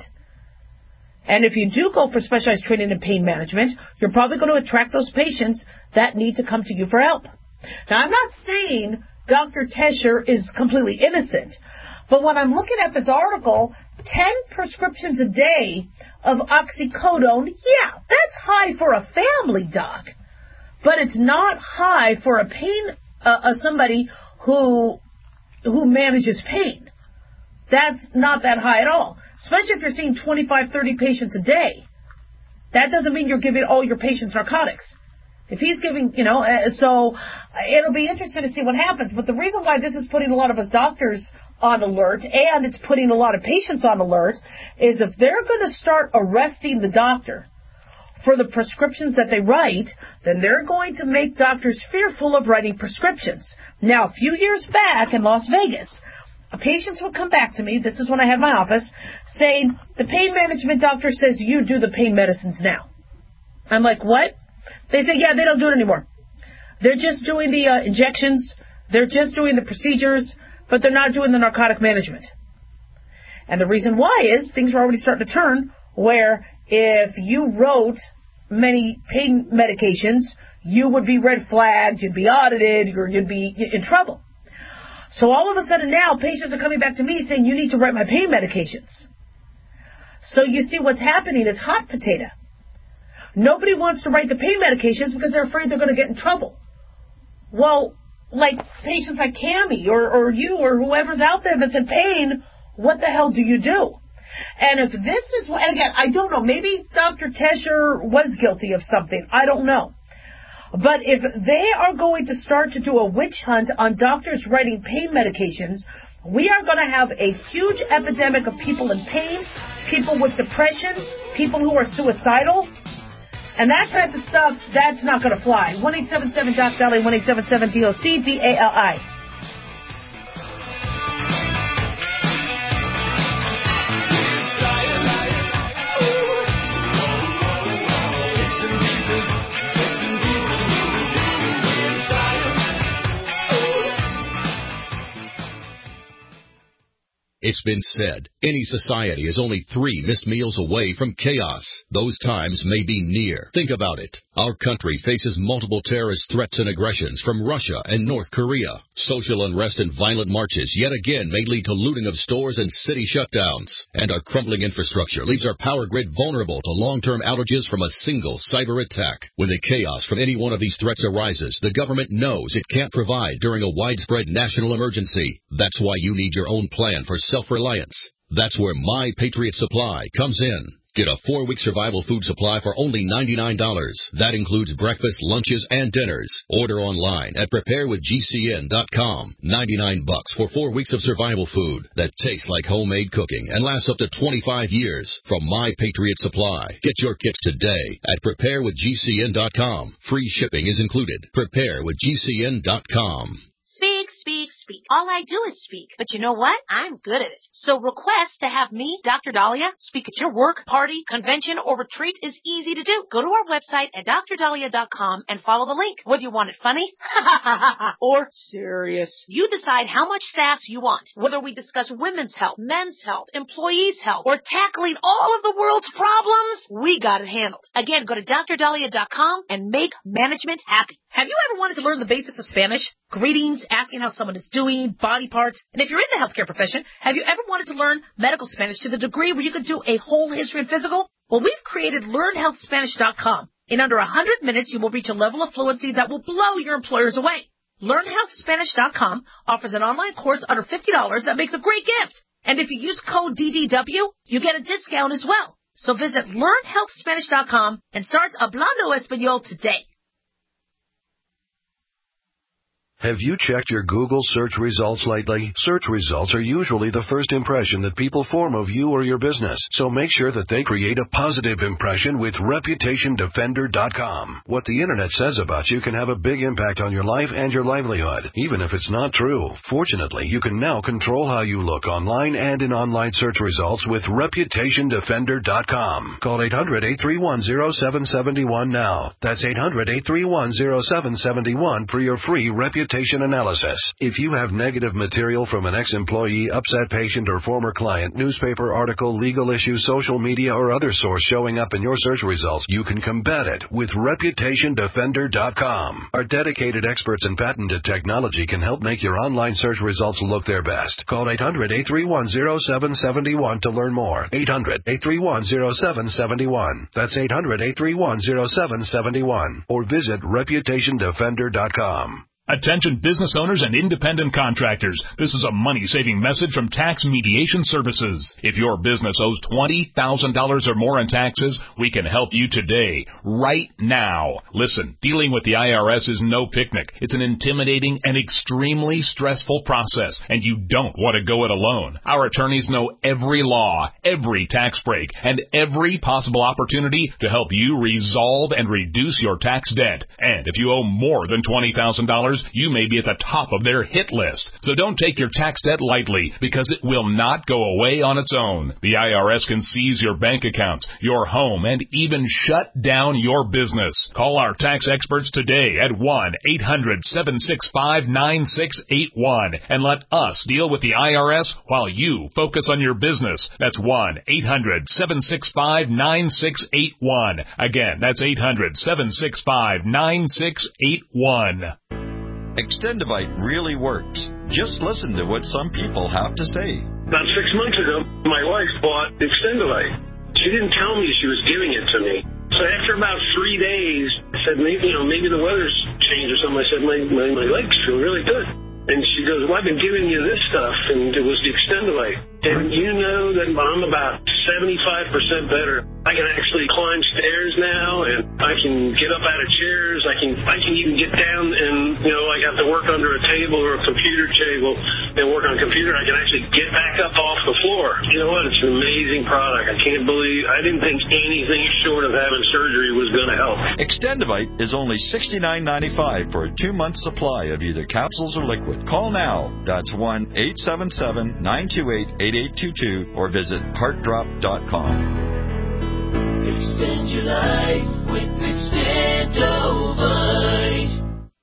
And if you do go for specialized training in pain management, you're probably going to attract those patients that need to come to you for help. Now, I'm not saying Doctor Tesher is completely innocent, but when I'm looking at this article, ten prescriptions a day of oxycodone, yeah, that's high for a family doc, but it's not high for a pain Uh, uh, somebody who who manages pain. That's not that high at all, especially if you're seeing twenty-five, thirty patients a day. That doesn't mean you're giving all your patients narcotics. If he's giving, you know, uh, so it'll be interesting to see what happens. But the reason why this is putting a lot of us doctors on alert, and it's putting a lot of patients on alert, is if they're going to start arresting the doctor for the prescriptions that they write, then they're going to make doctors fearful of writing prescriptions. Now, a few years back in Las Vegas, patients would come back to me, this is when I had my office, saying, the pain management doctor says you do the pain medicines now. I'm like, what? They say, yeah, they don't do it anymore. They're just doing the uh, injections, they're just doing the procedures, but they're not doing the narcotic management. And the reason why is things are already starting to turn where if you wrote many pain medications, you would be red flagged, you'd be audited, or you'd be in trouble. So all of a sudden now, patients are coming back to me saying, you need to write my pain medications. So you see what's happening is hot potato. Nobody wants to write the pain medications because they're afraid they're going to get in trouble. Well, like patients like Cammie or, or you or whoever's out there that's in pain, what the hell do you do? And if this is, and again, I don't know, maybe Doctor Tesher was guilty of something. I don't know. But if they are going to start to do a witch hunt on doctors writing pain medications, we are going to have a huge epidemic of people in pain, people with depression, people who are suicidal. And that type of stuff, that's not going to fly. one eight seven seven D O C, Dali, one eight seven seven D O C, D A L I. It's been said, any society is only three missed meals away from chaos. Those times may be near. Think about it. Our country faces multiple terrorist threats and aggressions from Russia and North Korea. Social unrest and violent marches yet again may lead to looting of stores and city shutdowns. And our crumbling infrastructure leaves our power grid vulnerable to long-term outages from a single cyber attack. When the chaos from any one of these threats arises, the government knows it can't provide during a widespread national emergency. That's why you need your own plan for self-reliance. That's where My Patriot Supply comes in. Get a four-week survival food supply for only ninety-nine dollars. That includes breakfast, lunches, and dinners. Order online at prepare with G C N dot com. ninety-nine bucks for four weeks of survival food that tastes like homemade cooking and lasts up to twenty-five years from My Patriot Supply. Get your kits today at prepare with G C N dot com. Free shipping is included. prepare with G C N dot com. Speak, speak, speak. All I do is speak. But you know what? I'm good at it. So request to have me, Doctor Dahlia, speak at your work, party, convention, or retreat is easy to do. Go to our website at dr dahlia dot com and follow the link. Whether you want it funny or serious, you decide how much sass you want. Whether we discuss women's health, men's health, employees' health, or tackling all of the world's problems, we got it handled. Again, go to dr dahlia dot com and make management happy. Have you ever wanted to learn the basics of Spanish? Greetings, asking how someone is doing, body parts. And if you're in the healthcare profession, have you ever wanted to learn medical Spanish to the degree where you could do a whole history and physical? Well, we've created learn health spanish dot com. In under one hundred minutes, you will reach a level of fluency that will blow your employers away. learn health spanish dot com offers an online course under fifty dollars that makes a great gift. And if you use code D D W, you get a discount as well. So visit learn health spanish dot com and start Hablando Español today. Have you checked your Google search results lately? Search results are usually the first impression that people form of you or your business, so make sure that they create a positive impression with reputation defender dot com. What the internet says about you can have a big impact on your life and your livelihood, even if it's not true. Fortunately, you can now control how you look online and in online search results with reputation defender dot com. Call eight hundred, eight three one, zero seven seven one now. That's eight hundred, eight three one, zero seven seven one for your free reputation analysis. If you have negative material from an ex-employee, upset patient, or former client, newspaper article, legal issue, social media, or other source showing up in your search results, you can combat it with reputation defender dot com. Our dedicated experts in patented technology can help make your online search results look their best. Call eight hundred, eight three one, zero seven seven one to learn more. eight hundred, eight three one, zero seven seven one. That's eight hundred, eight three one, zero seven seven one. Or visit reputation defender dot com. Attention business owners and independent contractors. This is a money-saving message from Tax Mediation Services. If your business owes twenty thousand dollars or more in taxes, we can help you today, right now. Listen, dealing with the I R S is no picnic. It's an intimidating and extremely stressful process, and you don't want to go it alone. Our attorneys know every law, every tax break, and every possible opportunity to help you resolve and reduce your tax debt. And if you owe more than twenty thousand dollars, you may be at the top of their hit list. So don't take your tax debt lightly, because it will not go away on its own. The I R S can seize your bank accounts, your home, and even shut down your business. Call our tax experts today at one eight hundred, seven six five, nine six eight one and let us deal with the I R S while you focus on your business. That's one eight hundred, seven six five, nine six eight one. Again, that's eight hundred, seven six five, nine six eight one. Extendivite really works. Just listen to what some people have to say. About six months ago, my wife bought Extendivite. She didn't tell me she was giving it to me. So after about three days, I said, maybe, you know, maybe the weather's changed or something. I said, my, my, my legs feel really good. And she goes, well, I've been giving you this stuff, and it was the Extendivite. And you know that I'm about seventy-five percent better. I can actually climb stairs now, and I can get up out of chairs. I can I can even get down and, you know, like I have to work under a table or a computer table and work on a computer. I can actually get back up off the floor. You know what? It's an amazing product. I can't believe, I didn't think anything short of having surgery was going to help. Extendivite is only sixty-nine ninety-five for a two-month supply of either capsules or liquid. Call now. That's one eight seven seven, nine two eight, eight eight two two or visit heart drop dot com. Extend your life with Extendovite.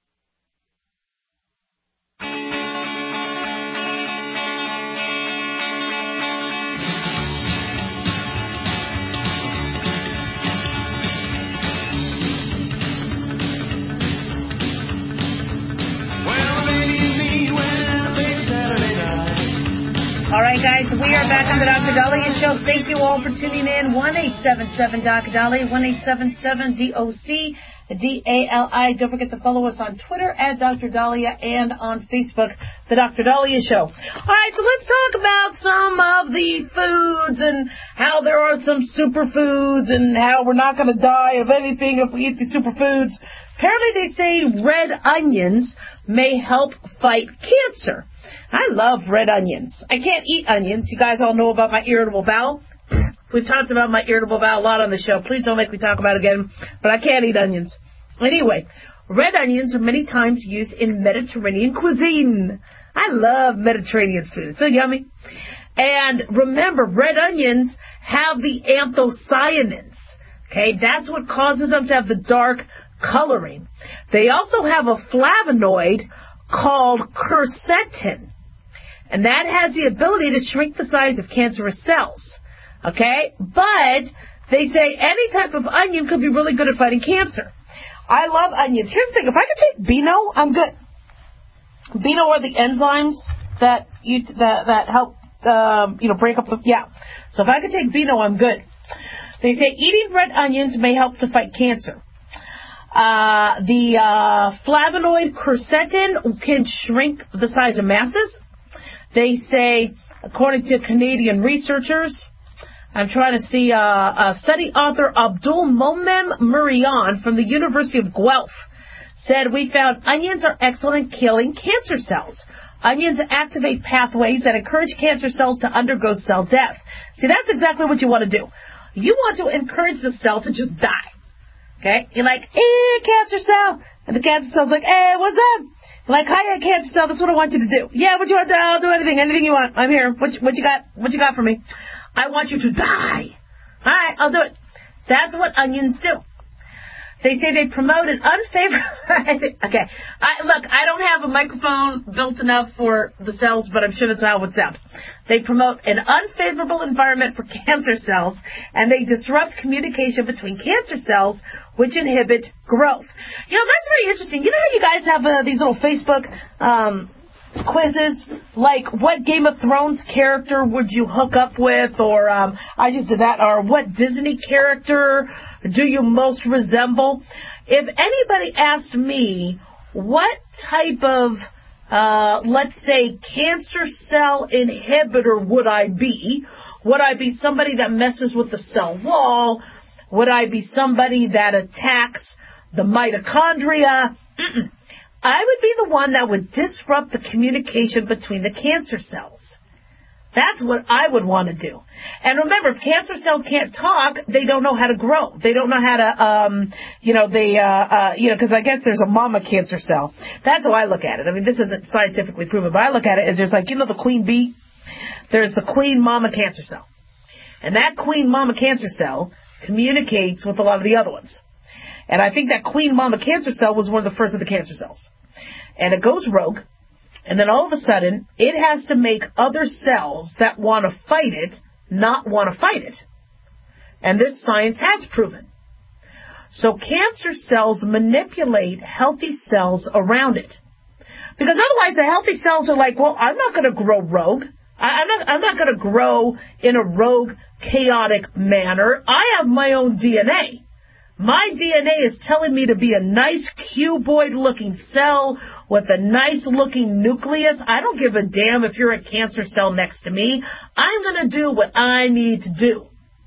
All right, guys, we are back on the Doctor Dahlia Show. Thank you all for tuning in. one eight seven seven, D O C, Dahlia, one eight seven seven, D O C, D A L I. Don't forget to follow us on Twitter at Doctor Dahlia and on Facebook, The Doctor Dahlia Show. All right, so let's talk about some of the foods and how there are some superfoods and how we're not going to die of anything if we eat these superfoods. Apparently they say red onions may help fight cancer. I love red onions. I can't eat onions. You guys all know about my irritable bowel. We've talked about my irritable bowel a lot on the show. Please don't make me talk about it again. But I can't eat onions. Anyway, red onions are many times used in Mediterranean cuisine. I love Mediterranean food. It's so yummy. And remember, red onions have the anthocyanins. Okay, that's what causes them to have the dark coloring. They also have a flavonoid called quercetin, and that has the ability to shrink the size of cancerous cells. Okay, but they say any type of onion could be really good at fighting cancer. I love onions. Here's the thing: if I could take Beano, I'm good. Beano are the enzymes that you that that help um, you know break up the yeah. So if I could take Beano, I'm good. They say eating red onions may help to fight cancer. Uh, the uh, flavonoid quercetin can shrink the size of masses. They say, according to Canadian researchers, I'm trying to see uh, a study author Abdul Momem Murian from the University of Guelph said, we found onions are excellent at killing cancer cells. Onions activate pathways that encourage cancer cells to undergo cell death. See, that's exactly what you want to do. You want to encourage the cell to just die. Okay? You're like, eh, cancer cell. And the cancer cell's like, hey, what's up? You're like, hi, cancer cell, that's what I want you to do. Yeah, what you want to do? I'll do anything, anything you want. I'm here. What you, what you got? What you got for me? I want you to die. All right, I'll do it. That's what onions do. They say they promote an unfavorable... okay, I, look, I don't have a microphone built enough for the cells, but I'm sure that's how it would sound. They promote an unfavorable environment for cancer cells, and they disrupt communication between cancer cells, which inhibit growth. You know, that's very interesting. You know how you guys have uh, these little Facebook um, quizzes, like what Game of Thrones character would you hook up with, or um, I just did that, or what Disney character do you most resemble? If anybody asked me what type of, uh, let's say, cancer cell inhibitor would I be, would I be somebody that messes with the cell wall? Would I be somebody that attacks the mitochondria? Mm-mm. I would be the one that would disrupt the communication between the cancer cells. That's what I would want to do. And remember, if cancer cells can't talk, they don't know how to grow. They don't know how to, um, you know, they, uh, uh, you know, because I guess there's a mama cancer cell. That's how I look at it. I mean, this isn't scientifically proven, but I look at it as there's like, you know, the queen bee? There's the queen mama cancer cell. And that queen mama cancer cell communicates with a lot of the other ones. And I think that queen mama cancer cell was one of the first of the cancer cells. And it goes rogue. And then all of a sudden, it has to make other cells that want to fight it not want to fight it. And this science has proven. So cancer cells manipulate healthy cells around it. Because otherwise the healthy cells are like, well, I'm not going to grow rogue. I'm not, I'm not going to grow in a rogue, chaotic manner. I have my own D N A. My D N A is telling me to be a nice cuboid-looking cell with a nice-looking nucleus. I don't give a damn if you're a cancer cell next to me. I'm going to do what I need to do.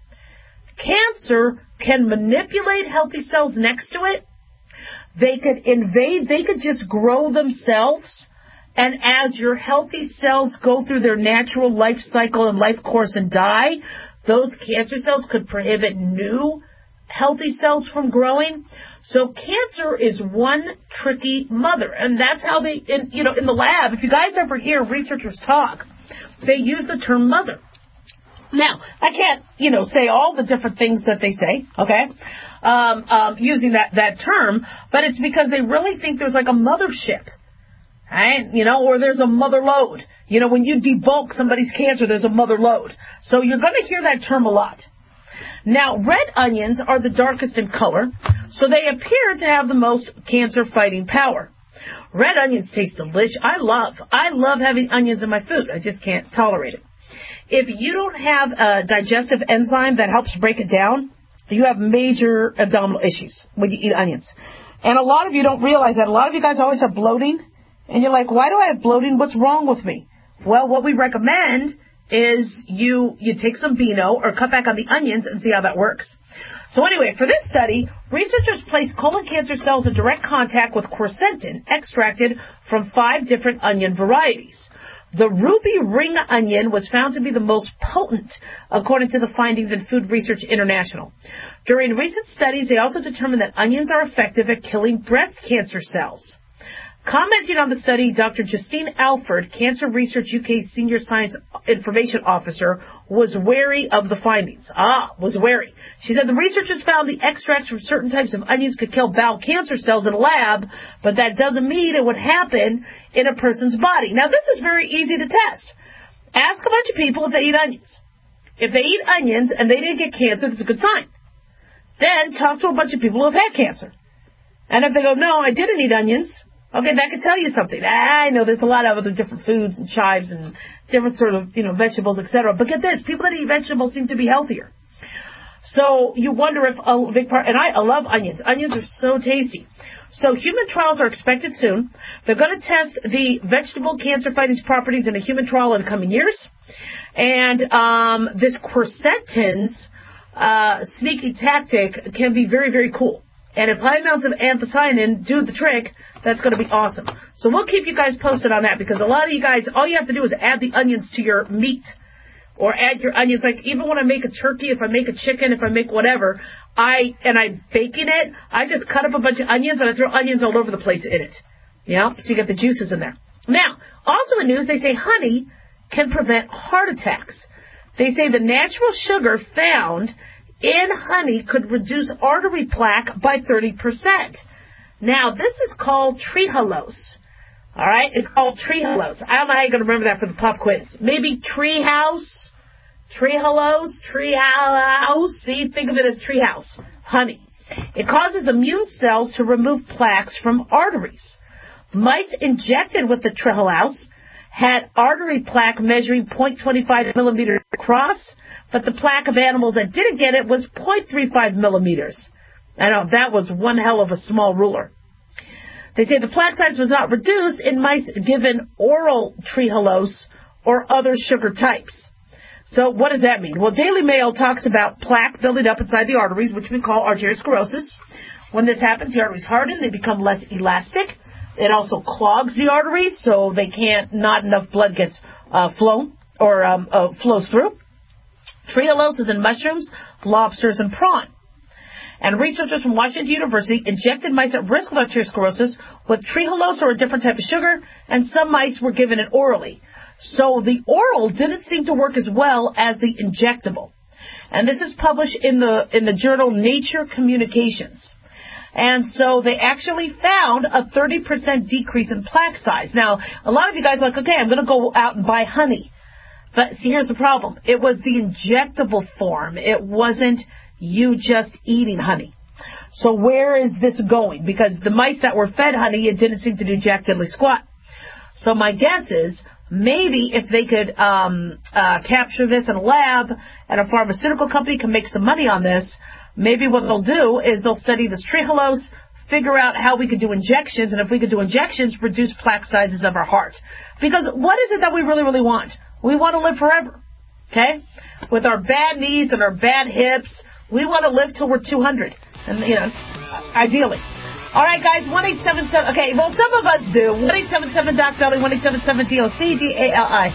Cancer can manipulate healthy cells next to it. They could invade. They could just grow themselves. And as your healthy cells go through their natural life cycle and life course and die, those cancer cells could prohibit new healthy cells from growing. So cancer is one tricky mother, and that's how they, in, you know, in the lab, if you guys ever hear researchers talk, they use the term mother. Now, I can't, you know, say all the different things that they say, okay, um, um, using that, that term, but it's because they really think there's like a mothership, right? You know, or there's a mother load. You know, when you debulk somebody's cancer, there's a mother load. So you're going to hear that term a lot. Now, red onions are the darkest in color, so they appear to have the most cancer-fighting power. Red onions taste delicious. I love, I love having onions in my food. I just can't tolerate it. If you don't have a digestive enzyme that helps break it down, you have major abdominal issues when you eat onions. And a lot of you don't realize that. A lot of you guys always have bloating, and you're like, why do I have bloating? What's wrong with me? Well, what we recommend is you you take some Beano or cut back on the onions and see how that works. So anyway, for this study, researchers placed colon cancer cells in direct contact with quercetin extracted from five different onion varieties. The ruby ring onion was found to be the most potent, according to the findings in Food Research International. During recent studies, they also determined that onions are effective at killing breast cancer cells. Commenting on the study, Doctor Justine Alford, Cancer Research U K Senior Science Information Officer, was wary of the findings. Ah, was wary. She said the researchers found the extracts from certain types of onions could kill bowel cancer cells in a lab, but that doesn't mean it would happen in a person's body. Now, this is very easy to test. Ask a bunch of people if they eat onions. If they eat onions and they didn't get cancer, that's a good sign. Then talk to a bunch of people who have had cancer. And if they go, no, I didn't eat onions, okay, that could tell you something. I know there's a lot of other different foods and chives and different sort of, you know, vegetables, et cetera. But get this, people that eat vegetables seem to be healthier. So you wonder if a big part, and I, I love onions. Onions are so tasty. So human trials are expected soon. They're going to test the vegetable cancer-fighting properties in a human trial in the coming years. And um, this quercetin's uh, sneaky tactic can be very, very cool. And if high amounts of anthocyanin do the trick, that's going to be awesome. So we'll keep you guys posted on that, because a lot of you guys, all you have to do is add the onions to your meat. Or add your onions. Like, even when I make a turkey, if I make a chicken, if I make whatever, I, and I'm baking it, I just cut up a bunch of onions and I throw onions all over the place in it. Yeah, so you get the juices in there. Now, also in news, they say honey can prevent heart attacks. They say the natural sugar found in honey could reduce artery plaque by thirty percent. Now, this is called trehalose. All right? It's called trehalose. I don't know how you're going to remember that for the pop quiz. Maybe treehouse? Trehalose? Treehouse? See, think of it as treehouse. Honey. It causes immune cells to remove plaques from arteries. Mice injected with the trehalose had artery plaque measuring zero point two five millimeters across, but the plaque of animals that didn't get it was zero point three five millimeters. I know, that was one hell of a small ruler. They say the plaque size was not reduced in mice given oral trehalose or other sugar types. So what does that mean? Well, Daily Mail talks about plaque building up inside the arteries, which we call arteriosclerosis. When this happens, the arteries harden, they become less elastic. It also clogs the arteries, so they can't, not enough blood gets uh, flown or um, uh, flows through. Trehalose is in mushrooms, lobsters, and prawn. And researchers from Washington University injected mice at risk of arteriosclerosis with trehalose or a different type of sugar, and some mice were given it orally. So the oral didn't seem to work as well as the injectable. And this is published in the in the journal Nature Communications. And so they actually found a thirty percent decrease in plaque size. Now, a lot of you guys are like, okay, I'm going to go out and buy honey. But see, here's the problem. It was the injectable form. It wasn't you just eating honey. So where is this going? Because the mice that were fed honey, it didn't seem to do jack diddly squat. So my guess is maybe if they could um, uh, capture this in a lab and a pharmaceutical company can make some money on this, maybe what they'll do is they'll study this trehalose, figure out how we could do injections, and if we could do injections, reduce plaque sizes of our heart. Because what is it that we really, really want? We want to live forever, okay? With our bad knees and our bad hips, we want to live till we're two hundred, and you know, ideally. All right, guys, one eight seven seven. Okay, well, some of us do. one eight seven seven D O C, one eight seven seven D O C, D A L I.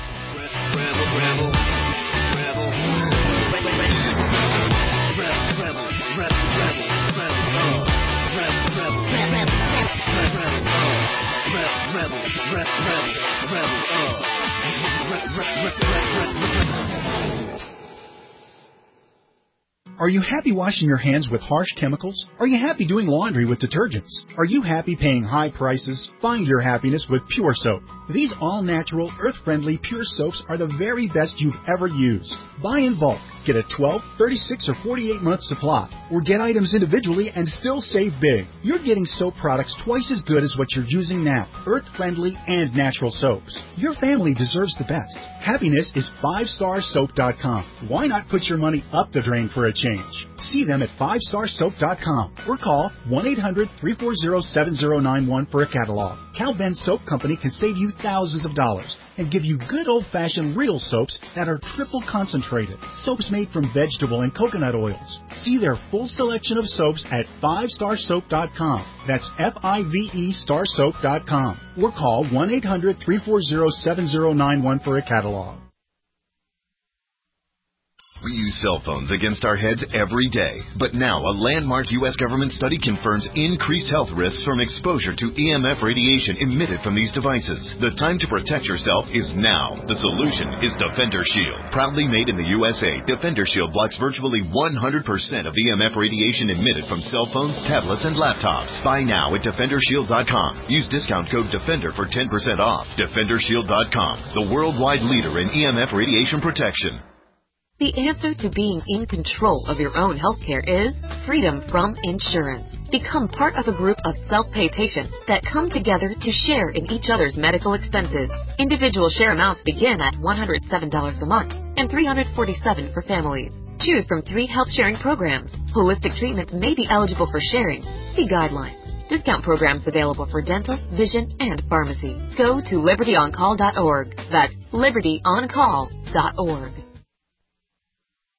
Are you happy washing your hands with harsh chemicals? Are you happy doing laundry with detergents? Are you happy paying high prices? Find your happiness with Pure Soap. These all-natural, earth-friendly Pure Soaps are the very best you've ever used. Buy in bulk. Get a twelve, thirty-six, or forty-eight month supply. Or get items individually and still save big. You're getting soap products twice as good as what you're using now. Earth-friendly and natural soaps. Your family deserves the best. Happiness is five star soap dot com. Why not put your money up the drain for a change? See them at five star soap dot com or call one eight hundred, three four zero, seven zero nine one for a catalog. Cal Ben Soap Company can save you thousands of dollars and give you good old-fashioned real soaps that are triple concentrated. Soaps made from vegetable and coconut oils. See their full selection of soaps at five star soap dot com. That's F I V E star soap dot com. Or call one eight hundred, three four zero, seven zero nine one for a catalog. We We use cell phones against our heads every day. But now, a landmark U S government study confirms increased health risks from exposure to E M F radiation emitted from these devices. The time to protect yourself is now. The solution is Defender Shield. Proudly made in the U S A, Defender Shield blocks virtually one hundred percent of E M F radiation emitted from cell phones, tablets, and laptops. Buy now at Defender Shield dot com. Use discount code DEFENDER for ten percent off. Defender Shield dot com, the worldwide leader in E M F radiation protection. The answer to being in control of your own healthcare is freedom from insurance. Become part of a group of self-pay patients that come together to share in each other's medical expenses. Individual share amounts begin at one hundred seven dollars a month and three hundred forty-seven dollars for families. Choose from three health sharing programs. Holistic treatments may be eligible for sharing. See guidelines. Discount programs available for dental, vision, and pharmacy. Go to liberty on call dot org. That's liberty on call dot org.